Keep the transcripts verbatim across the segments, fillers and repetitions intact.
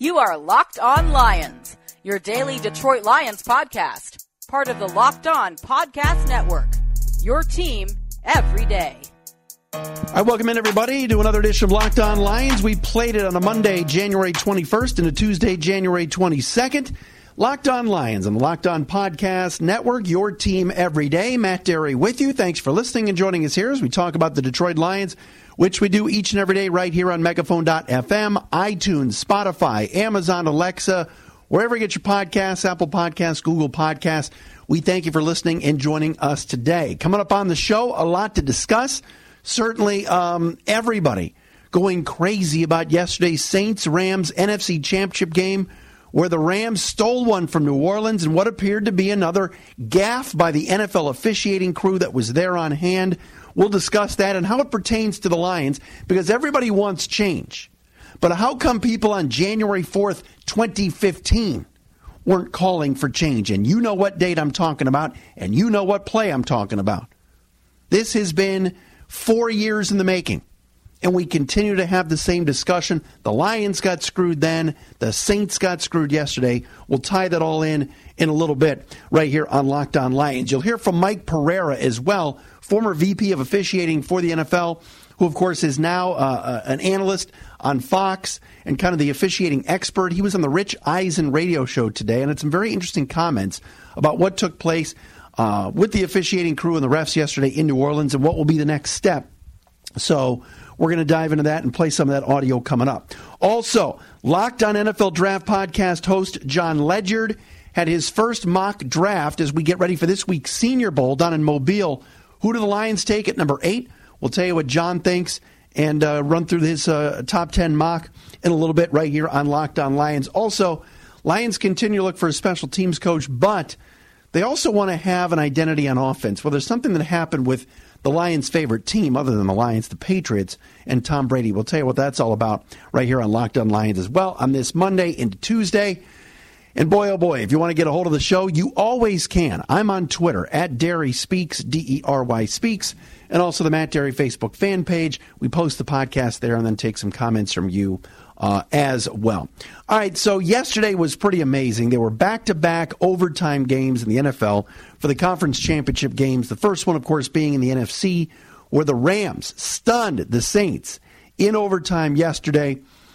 You are Locked On Lions, your daily Detroit Lions podcast, part of the Locked On Podcast Network, your team every day. All right, welcome in, everybody, to another edition of Locked On Lions. We played it on a Monday, January twenty-first, and a Tuesday, January twenty-second. Locked On Lions on the Locked On Podcast Network, your team every day. Matt Derry with you. Thanks for listening and joining us here as we talk about the Detroit Lions, which we do each and every day right here on megaphone dot f m, iTunes, Spotify, Amazon, Alexa, wherever you get your podcasts, Apple Podcasts, Google Podcasts. We thank you for listening and joining us today. Coming up on the show, a lot to discuss. Certainly um, everybody going crazy about yesterday's Saints-Rams N F C Championship game, where the Rams stole one from New Orleans and what appeared to be another gaffe by the N F L officiating crew that was there on hand. We'll discuss that and how it pertains to the Lions, because everybody wants change. But how come people on January fourth, twenty fifteen weren't calling for change? And you know what date I'm talking about, and you know what play I'm talking about. This has been four years in the making, and we continue to have the same discussion. The Lions got screwed then. The Saints got screwed yesterday. We'll tie that all in in a little bit right here on Locked On Lions. You'll hear from Mike Pereira as well, former V P of officiating for the N F L, who, of course, is now uh, an analyst on Fox and kind of the officiating expert. He was on the Rich Eisen radio show today and had some very interesting comments about what took place uh, with the officiating crew and the refs yesterday in New Orleans and what will be the next step. So we're going to dive into that and play some of that audio coming up. Also, Locked On N F L Draft podcast host John Ledyard had his first mock draft as we get ready for this week's Senior Bowl down in Mobile. Who do the Lions take at number eight? We'll tell you what John thinks and uh, run through his uh, top ten mock in a little bit right here on Locked On Lions. Also, Lions continue to look for a special teams coach, but they also want to have an identity on offense. Well, there's something that happened with the Lions' favorite team, other than the Lions, the Patriots, and Tom Brady. We'll tell you what that's all about right here on Locked On Lions as well on this Monday into Tuesday. And boy, oh boy, if you want to get a hold of the show, you always can. I'm on Twitter, at Derry Speaks, D E R Y Speaks, and also the Matt Derry Facebook fan page. We post the podcast there and then take some comments from you uh, as well. All right, so yesterday was pretty amazing. There were back-to-back overtime games in the N F L for the conference championship games. The first one, of course, being in the N F C, where the Rams stunned the Saints in overtime yesterday.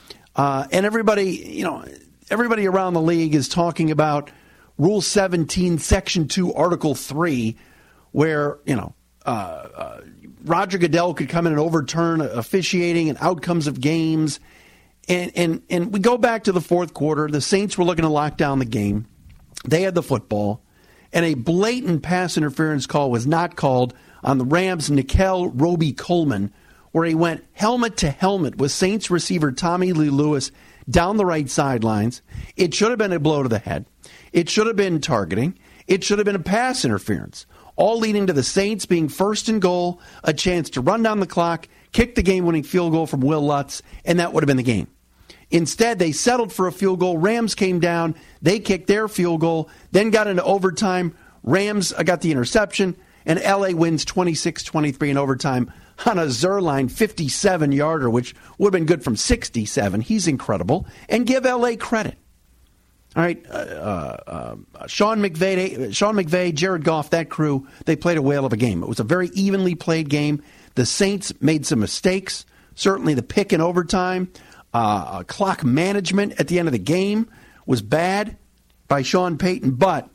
Uh, and everybody, you know, everybody around the league is talking about Rule seventeen, Section two, Article three, where, you know, uh, uh, Roger Goodell could come in and overturn officiating and outcomes of games. And, and, and we go back to the fourth quarter. The Saints were looking to lock down the game. They had the football. And a blatant pass interference call was not called on the Rams' Nickel Roby-Coleman, where he went helmet to helmet with Saints receiver Tommy Lee Lewis down the right sidelines. It should have been a blow to the head. It should have been targeting. It should have been a pass interference, all leading to the Saints being first and goal, a chance to run down the clock, kick the game-winning field goal from Will Lutz, and that would have been the game. Instead, they settled for a field goal. Rams came down. They kicked their field goal, then got into overtime. Rams got the interception, and L A wins twenty-six twenty-three in overtime on a Zerline fifty-seven-yarder, which would have been good from sixty-seven. He's incredible. And give L A credit. All right, uh, uh, uh, Sean McVay, Sean McVay, Jared Goff, that crew, they played a whale of a game. It was a very evenly played game. The Saints made some mistakes. Certainly the pick in overtime. Uh, clock management at the end of the game was bad by Sean Payton, but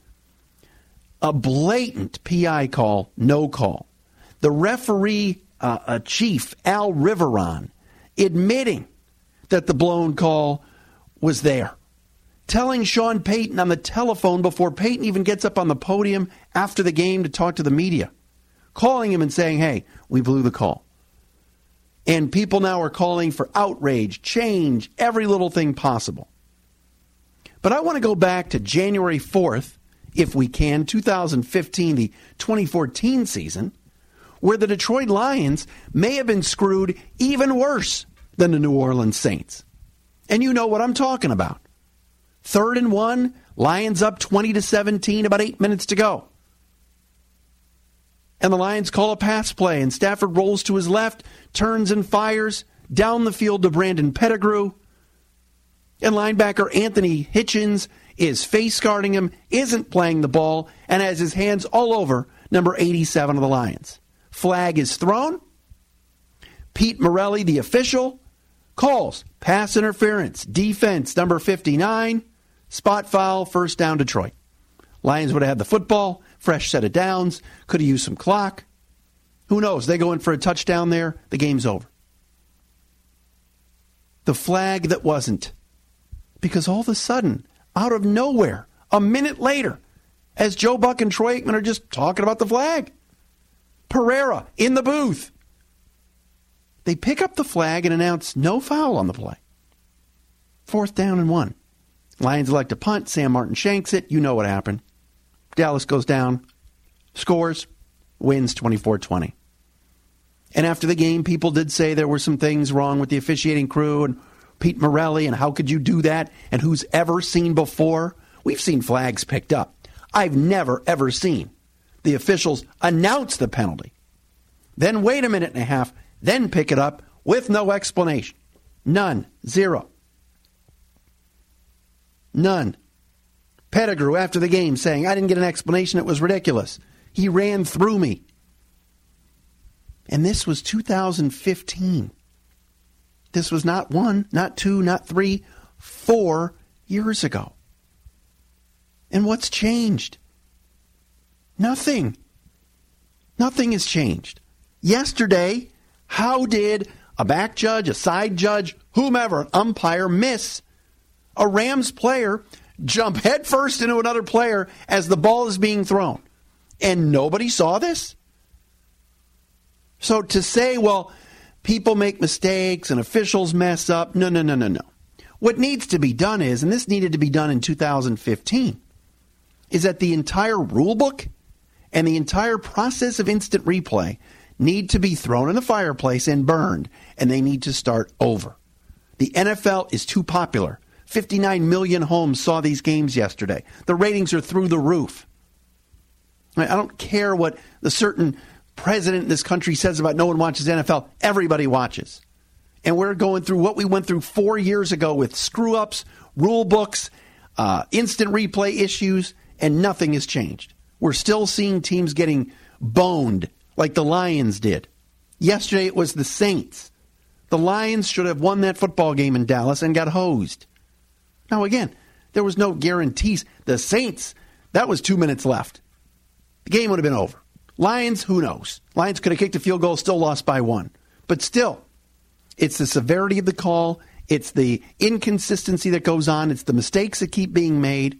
a blatant P I call, no call. The referee uh, uh, chief, Al Riveron, admitting that the blown call was there, telling Sean Payton on the telephone before Payton even gets up on the podium after the game to talk to the media, calling him and saying, hey, we blew the call. And people now are calling for outrage, change, every little thing possible. But I want to go back to January fourth, if we can, two thousand fifteen, the twenty fourteen season, where the Detroit Lions may have been screwed even worse than the New Orleans Saints. And you know what I'm talking about. Third and one, Lions up twenty to seventeen, about eight minutes to go. And the Lions call a pass play, and Stafford rolls to his left, turns and fires down the field to Brandon Pettigrew. And linebacker Anthony Hitchens is face guarding him, isn't playing the ball, and has his hands all over number eighty-seven of the Lions. Flag is thrown. Pete Morelli, the official, calls pass interference, defense, number fifty-nine, spot foul, first down Detroit. Lions would have had the football, fresh set of downs, could have used some clock. Who knows? They go in for a touchdown there, the game's over. The flag that wasn't. Because all of a sudden, out of nowhere, a minute later, as Joe Buck and Troy Aikman are just talking about the flag, Pereira in the booth. They pick up the flag and announce no foul on the play. Fourth down and one. Lions elect a punt. Sam Martin shanks it. You know what happened. Dallas goes down, scores, wins twenty-four twenty. And after the game, people did say there were some things wrong with the officiating crew and Pete Morelli, and how could you do that? And who's ever seen before? We've seen flags picked up. I've never, ever seen the officials announce the penalty, then wait a minute and a half, then pick it up with no explanation. None. Zero. None. Pettigrew after the game saying, I didn't get an explanation. It was ridiculous. He ran through me. And this was two thousand fifteen. This was not one, not two, not three, four years ago. And what's changed? Nothing. Nothing has changed. Yesterday, how did a back judge, a side judge, whomever, an umpire miss a Rams player jump headfirst into another player as the ball is being thrown? And nobody saw this? So to say, well, people make mistakes and officials mess up, no, no, no, no, no. What needs to be done is, and this needed to be done in two thousand fifteen, is that the entire rule book and the entire process of instant replay need to be thrown in the fireplace and burned, and they need to start over. The N F L is too popular. fifty-nine million homes saw these games yesterday. The ratings are through the roof. I don't care what the certain president in this country says about no one watches N F L. Everybody watches. And we're going through what we went through four years ago with screw-ups, rule books, uh, instant replay issues, and nothing has changed. We're still seeing teams getting boned like the Lions did. Yesterday it was the Saints. The Lions should have won that football game in Dallas and got hosed. Now, again, there was no guarantees. The Saints, that was two minutes left. The game would have been over. Lions, who knows? Lions could have kicked a field goal, still lost by one. But still, it's the severity of the call. It's the inconsistency that goes on. It's the mistakes that keep being made.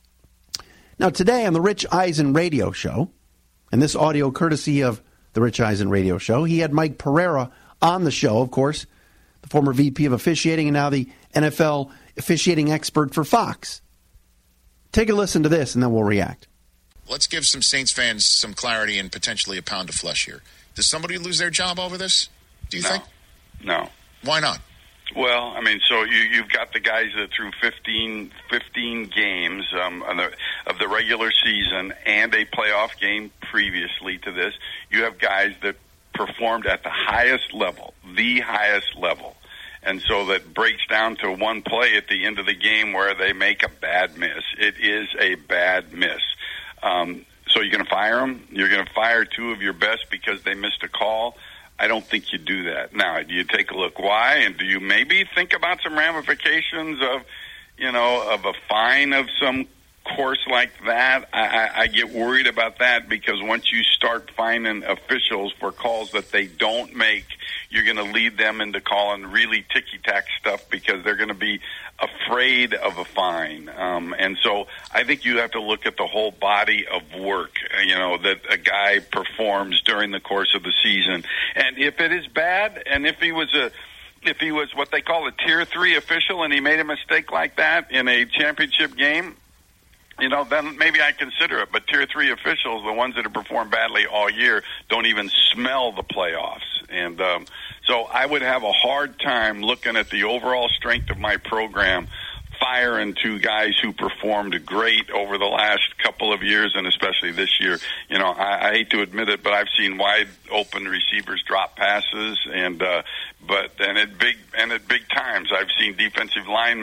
Now, today on the Rich Eisen radio show, and this audio courtesy of the Rich Eisen radio show, he had Mike Pereira on the show, of course, the former V P of officiating and now the N F L officiating expert for Fox. Take a listen to this, and then we'll react. Let's give some Saints fans some clarity and potentially a pound of flesh here. Does somebody lose their job over this, do you no. think? No. Why not? Well, I mean, so you, you've got the guys that threw fifteen, fifteen games um, of, the, of the regular season and a playoff game previously to this. You have guys that performed at the highest level, the highest level. And so that breaks down to one play at the end of the game where they make a bad miss. It is a bad miss. Um, so you're going to fire them? You're going to fire two of your best because they missed a call? I don't think you do that. Now, do you take a look why? And do you maybe think about some ramifications of, you know, of a fine of some course like that? I, I, I get worried about that because once you start fining officials for calls that they don't make, you're going to lead them into calling really ticky-tack stuff because they're going to be afraid of a fine. Um, and so I think you have to look at the whole body of work, you know, that a guy performs during the course of the season. And if it is bad, and if he was a if he was what they call a tier three official and he made a mistake like that in a championship game, you know, then maybe I consider it. But tier three officials, the ones that have performed badly all year, don't even smell the playoffs. And um, so I would have a hard time looking at the overall strength of my program, firing two guys who performed great over the last couple of years and especially this year. You know, I, I hate to admit it, but I've seen wide open receivers drop passes and uh, but and at big and at big times I've seen defensive linemen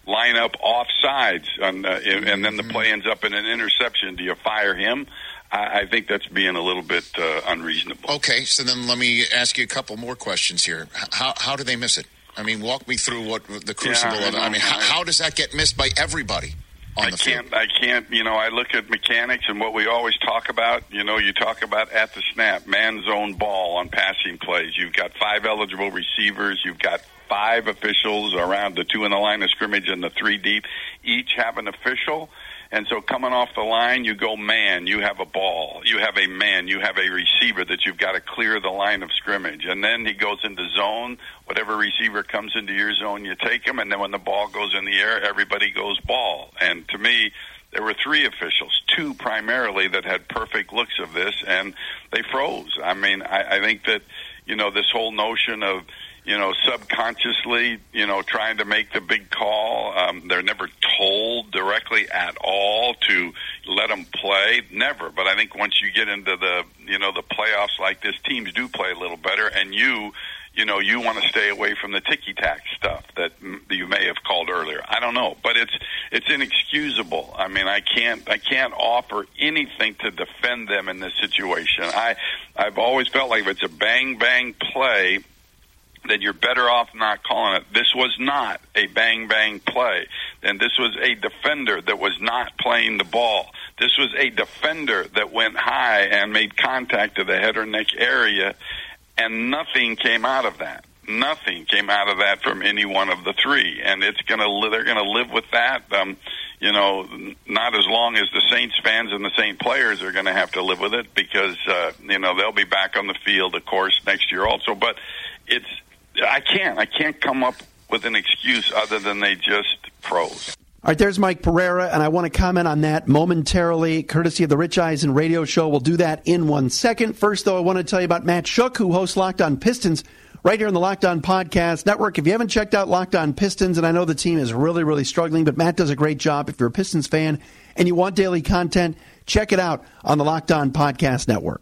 line up off sides, and, uh, and then the play ends up in an interception. Do you fire him? I, I think that's being a little bit uh, unreasonable. Okay, so then let me ask you a couple more questions here. How how do they miss it? I mean, walk me through what the crucible yeah, I of it. I mean, how, how does that get missed by everybody on I the can't, field? I can't, you know, I look at mechanics and what we always talk about. You know, you talk about at the snap, man zone ball on passing plays. You've got five eligible receivers. You've got five officials around the two in the line of scrimmage and the three deep. Each have an official. And so coming off the line, you go man, you have a ball. You have a man, you have a receiver that you've got to clear the line of scrimmage. And then he goes into zone. Whatever receiver comes into your zone, you take him. And then when the ball goes in the air, everybody goes ball. And to me, there were three officials, two primarily that had perfect looks of this, and they froze. I mean, I, I think that, you know, this whole notion of, you know, subconsciously, you know, trying to make the big call. Um, they're never told directly at all to let them play. Never. But I think once you get into the, you know, the playoffs like this, teams do play a little better. And you, you know, you want to stay away from the ticky-tack stuff that you may have called earlier. I don't know. But it's it's inexcusable. I mean, I can't I can't offer anything to defend them in this situation. I, I've always felt like if it's a bang-bang play, then you're better off not calling it. This was not a bang-bang play. And this was a defender that was not playing the ball. This was a defender that went high and made contact to the head or neck area, and nothing came out of that. Nothing came out of that from any one of the three. And it's gonna they're going to live with that. Um, you know, not as long as the Saints fans and the Saint players are going to have to live with it, because, uh, you know, they'll be back on the field, of course, next year also. But it's I can't. I can't come up with an excuse other than they just froze. All right, there's Mike Pereira, and I want to comment on that momentarily, courtesy of the Rich Eisen radio show. We'll do that in one second. First, though, I want to tell you about Matt Shook, who hosts Locked On Pistons right here on the Locked On Podcast Network. If you haven't checked out Locked On Pistons, and I know the team is really, really struggling, but Matt does a great job. If you're a Pistons fan and you want daily content, check it out on the Locked On Podcast Network.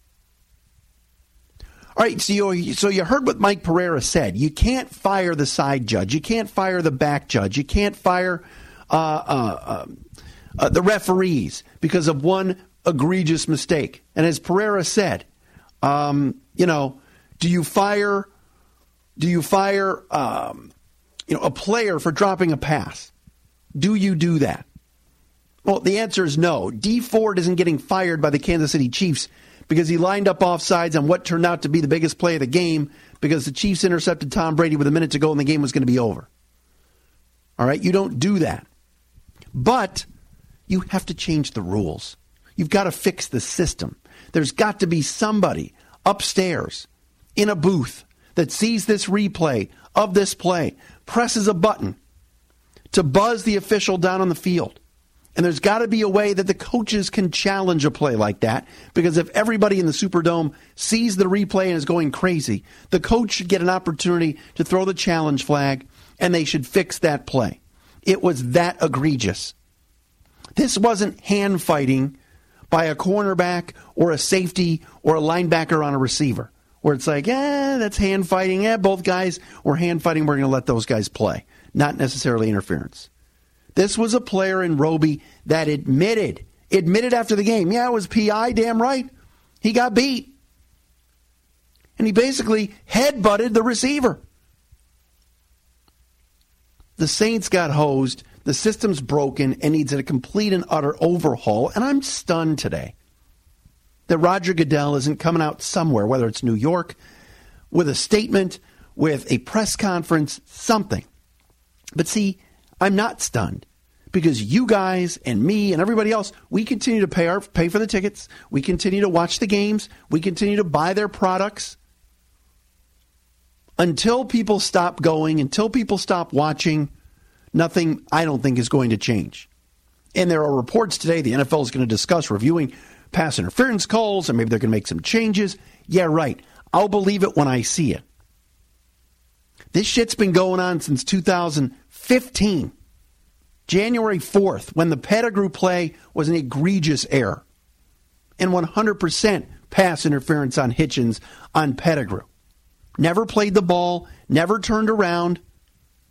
All right, so you, so you heard what Mike Pereira said. You can't fire the side judge. You can't fire the back judge. You can't fire uh, uh, uh, uh, the referees because of one egregious mistake. And as Pereira said, um, you know, do you fire? Do you fire? Um, you know, a player for dropping a pass? Do you do that? Well, the answer is no. Dee Ford isn't getting fired by the Kansas City Chiefs because he lined up offsides on what turned out to be the biggest play of the game because the Chiefs intercepted Tom Brady with a minute to go and the game was going to be over. All right, you don't do that. But you have to change the rules. You've got to fix the system. There's got to be somebody upstairs in a booth that sees this replay of this play, presses a button to buzz the official down on the field. And there's got to be a way that the coaches can challenge a play like that, because if everybody in the Superdome sees the replay and is going crazy, the coach should get an opportunity to throw the challenge flag, and they should fix that play. It was that egregious. This wasn't hand fighting by a cornerback or a safety or a linebacker on a receiver, where it's like, eh, that's hand fighting. Eh, both guys were hand fighting. We're going to let those guys play. Not necessarily interference. This was a player in Roby that admitted, admitted after the game, yeah, it was P I, damn right. He got beat. And he basically headbutted the receiver. The Saints got hosed. The system's broken and needs a complete and utter overhaul. And I'm stunned today that Roger Goodell isn't coming out somewhere, whether it's New York, with a statement, with a press conference, something. But see, I'm not stunned, because you guys and me and everybody else, we continue to pay our pay for the tickets. We continue to watch the games. We continue to buy their products. Until people stop going, until people stop watching, nothing, I don't think, is going to change. And there are reports today the N F L is going to discuss reviewing pass interference calls, and maybe they're going to make some changes. Yeah, right. I'll believe it when I see it. This shit's been going on since two thousand fifteen, January fourth, when the Pettigrew play was an egregious error, and one hundred percent pass interference on Hitchens on Pettigrew. Never played the ball, never turned around,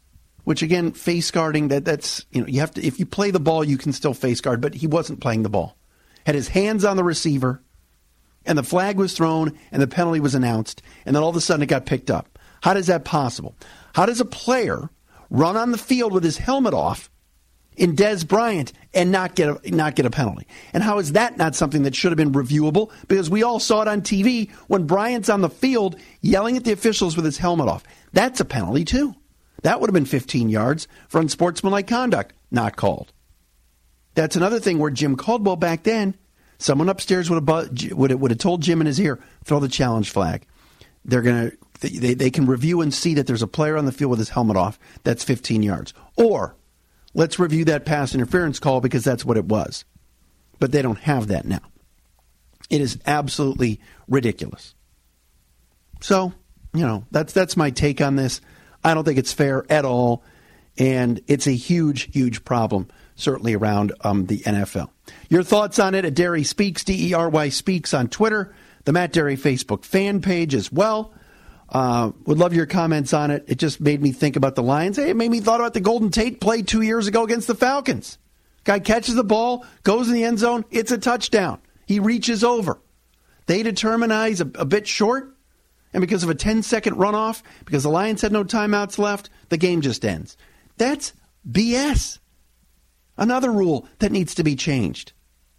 which again, face guarding, that that's, you know, you have to, if you play the ball, you can still face guard, but he wasn't playing the ball. Had his hands on the receiver, and the flag was thrown, and the penalty was announced, and then all of a sudden it got picked up. How is that possible? How does a player run on the field with his helmet off in Dez Bryant and not get a, not get a penalty? And how is that not something that should have been reviewable? Because we all saw it on T V when Bryant's on the field yelling at the officials with his helmet off. That's a penalty, too. That would have been fifteen yards for unsportsmanlike conduct. Not called. That's another thing where Jim Caldwell back then, someone upstairs would have, would have, would have told Jim in his ear, throw the challenge flag. They're going to, they, they can review and see that there's a player on the field with his helmet off. That's fifteen yards. Or let's review that pass interference call because that's what it was. But they don't have that now. It is absolutely ridiculous. So, you know, that's that's my take on this. I don't think it's fair at all, and it's a huge, huge problem, certainly around um, the N F L. Your thoughts on it at Derry Speaks, D E R Y Speaks on Twitter, the Matt Derry Facebook fan page as well. Uh, would love your comments on it. It just made me think about the Lions. Hey, it made me thought about the Golden Tate play two years ago against the Falcons. Guy catches the ball, goes in the end zone, it's a touchdown. He reaches over. They determinize a, a bit short, and because of a ten-second runoff, because the Lions had no timeouts left, the game just ends. That's B S. Another rule that needs to be changed.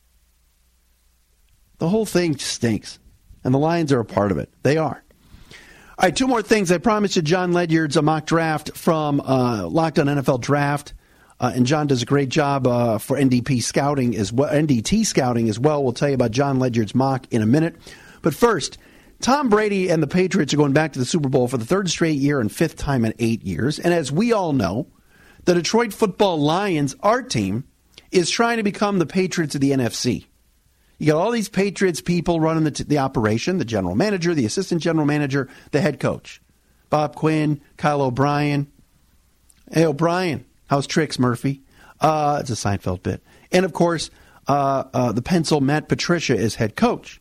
The whole thing stinks, and the Lions are a part of it. They are. All right, two more things. I promised you John Ledyard's a mock draft from uh, Locked On N F L Draft, uh, and John does a great job uh, for N D P scouting as well, N D T scouting as well. We'll tell you about John Ledyard's mock in a minute. But first, Tom Brady and the Patriots are going back to the Super Bowl for the third straight year and fifth time in eight years. And as we all know, the Detroit Football Lions, our team, is trying to become the Patriots of the N F C. You got all these Patriots people running the, t- the operation, the general manager, the assistant general manager, the head coach. Bob Quinn, Kyle O'Brien. Hey, O'Brien, how's tricks, Murphy? Uh, it's a Seinfeld bit. And, of course, uh, uh, the pencil, Matt Patricia, is head coach.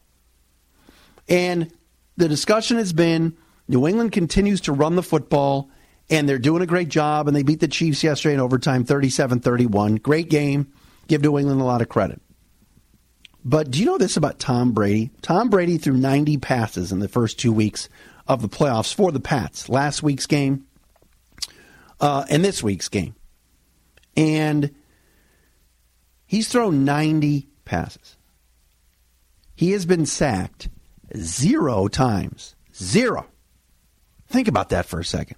And the discussion has been New England continues to run the football, and they're doing a great job, and they beat the Chiefs yesterday in overtime thirty-seven thirty-one. Great game. Give New England a lot of credit. But do you know this about Tom Brady? Tom Brady threw ninety passes in the first two weeks of the playoffs for the Pats. Last week's game uh, and this week's game. And he's thrown ninety passes. He has been sacked zero times. Zero. Think about that for a second.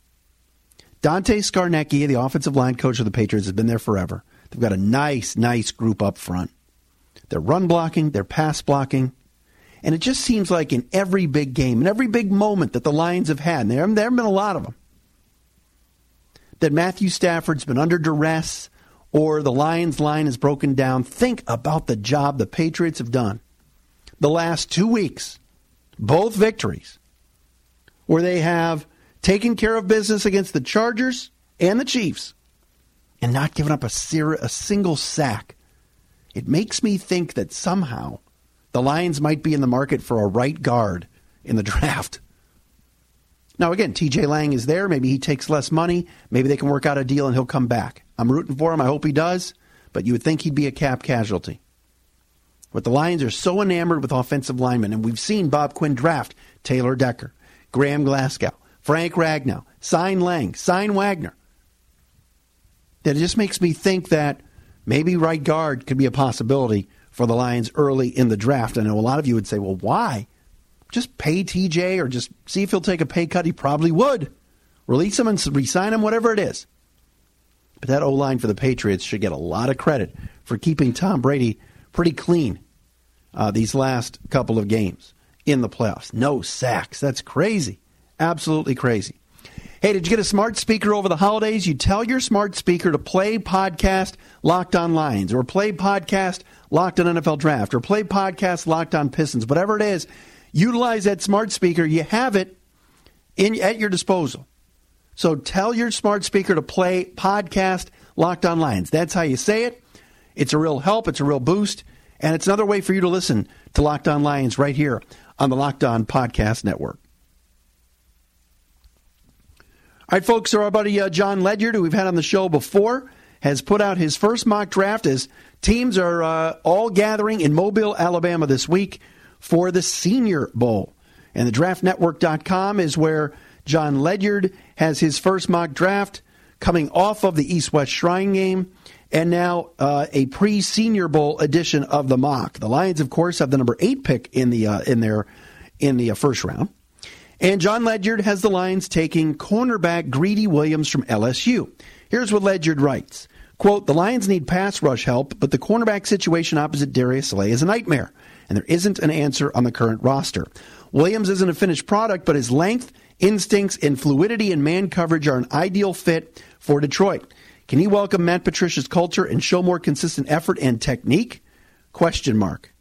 Dante Scarnecchia, the offensive line coach of the Patriots, has been there forever. They've got a nice, nice group up front. They're run blocking, they're pass blocking. And it just seems like in every big game, in every big moment that the Lions have had, and there, there have been a lot of them, that Matthew Stafford's been under duress or the Lions line is broken down. Think about the job the Patriots have done the last two weeks, both victories, where they have taken care of business against the Chargers and the Chiefs and not given up a, ser- a single sack. It makes me think that somehow the Lions might be in the market for a right guard in the draft. Now, again, T J Lang is there. Maybe he takes less money. Maybe they can work out a deal and he'll come back. I'm rooting for him. I hope he does. But you would think he'd be a cap casualty. But the Lions are so enamored with offensive linemen, and we've seen Bob Quinn draft Taylor Decker, Graham Glasgow, Frank Ragnow, sign Lang, sign Wagner, that it just makes me think that maybe right guard could be a possibility for the Lions early in the draft. I know a lot of you would say, well, why? Just pay T J or just see if he'll take a pay cut. He probably would. Release him and re-sign him, whatever it is. But that O-line for the Patriots should get a lot of credit for keeping Tom Brady pretty clean uh, these last couple of games in the playoffs. No sacks. That's crazy. Absolutely crazy. Hey, did you get a smart speaker over the holidays? You tell your smart speaker to play podcast Locked On Lions, or play podcast Locked On N F L Draft, or play podcast Locked On Pistons, whatever it is. Utilize that smart speaker. You have it in at your disposal. So tell your smart speaker to play podcast Locked On Lions. That's how you say it. It's a real help. It's a real boost. And it's another way for you to listen to Locked On Lions right here on the Locked On Podcast Network. All All right, folks, so our buddy uh, John Ledyard, who we've had on the show before, has put out his first mock draft as teams are uh, all gathering in Mobile, Alabama this week for the Senior Bowl. And the draft network dot com is where John Ledyard has his first mock draft coming off of the East-West Shrine game, and now uh, a pre-Senior Bowl edition of the mock. The Lions, of course, have the number eight pick in the uh, in their in the uh, first round. And John Ledyard has the Lions taking cornerback Greedy Williams from L S U. Here's what Ledyard writes. Quote, the Lions need pass rush help, but the cornerback situation opposite Darius Slay is a nightmare, and there isn't an answer on the current roster. Williams isn't a finished product, but his length, instincts, and fluidity in man coverage are an ideal fit for Detroit. Can he welcome Matt Patricia's culture and show more consistent effort and technique? Question mark.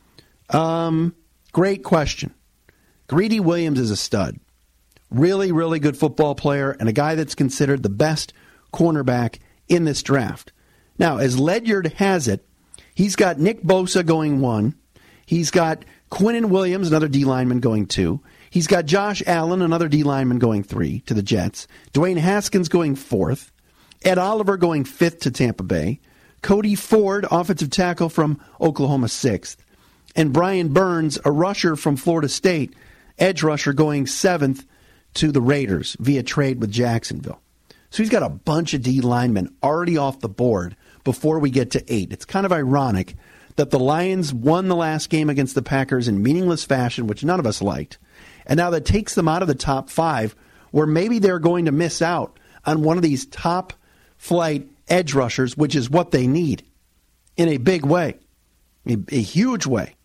Um, great question. Greedy Williams is a stud. Really, really good football player and a guy that's considered the best cornerback in this draft. Now, as Ledyard has it, he's got Nick Bosa going one. He's got Quinnen Williams, another D lineman, going two. He's got Josh Allen, another D lineman, going three to the Jets. Dwayne Haskins going fourth. Ed Oliver going fifth to Tampa Bay. Cody Ford, offensive tackle from Oklahoma, sixth. And Brian Burns, a rusher from Florida State, edge rusher, going seventh to the Raiders via trade with Jacksonville. So he's got a bunch of D linemen already off the board before we get to eight. It's kind of ironic that the Lions won the last game against the Packers in meaningless fashion, which none of us liked. And now that takes them out of the top five, where maybe they're going to miss out on one of these top flight edge rushers, which is what they need in a big way, a, a huge way.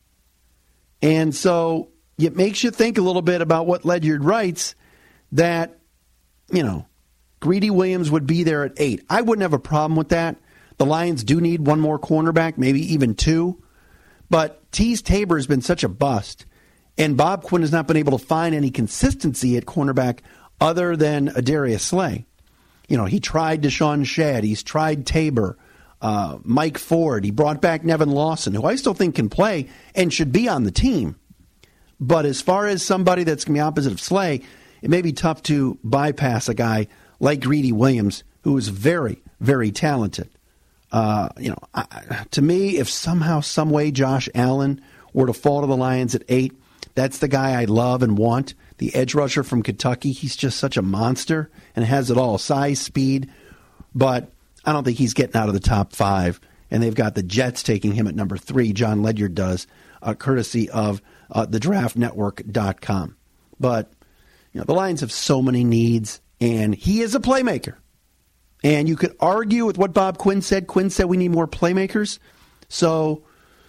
And so it makes you think a little bit about what Ledyard writes, that, you know, Greedy Williams would be there at eight. I wouldn't have a problem with that. The Lions do need one more cornerback, maybe even two. But Tease Tabor has been such a bust, and Bob Quinn has not been able to find any consistency at cornerback other than Darius Slay. You know, he tried Deshaun Shedd. He's tried Tabor, uh, Mike Ford. He brought back Nevin Lawson, who I still think can play and should be on the team. But as far as somebody that's going to be opposite of Slay, it may be tough to bypass a guy like Greedy Williams, who is very, very talented. Uh, you know, I, to me, if somehow, some way Josh Allen were to fall to the Lions at eight, that's the guy I love and want. The edge rusher from Kentucky, he's just such a monster and has it all, size, speed. But I don't think he's getting out of the top five. And they've got the Jets taking him at number three. John Ledyard does, uh, courtesy of uh, the draft network dot com. But you know, the Lions have so many needs, and he is a playmaker. And you could argue with what Bob Quinn said. Quinn said we need more playmakers. So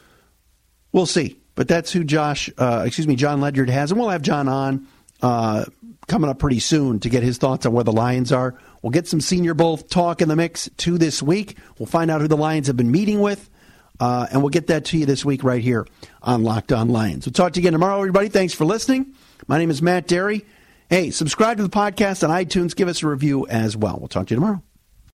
we'll see. But that's who Josh, uh, excuse me, John Ledyard has. And we'll have John on uh, coming up pretty soon to get his thoughts on where the Lions are. We'll get some Senior Bowl talk in the mix too this week. We'll find out who the Lions have been meeting with. Uh, and we'll get that to you this week right here on Locked On Lions. We'll talk to you again tomorrow, everybody. Thanks for listening. My name is Matt Derry. Hey, subscribe to the podcast on iTunes. Give us a review as well. We'll talk to you tomorrow.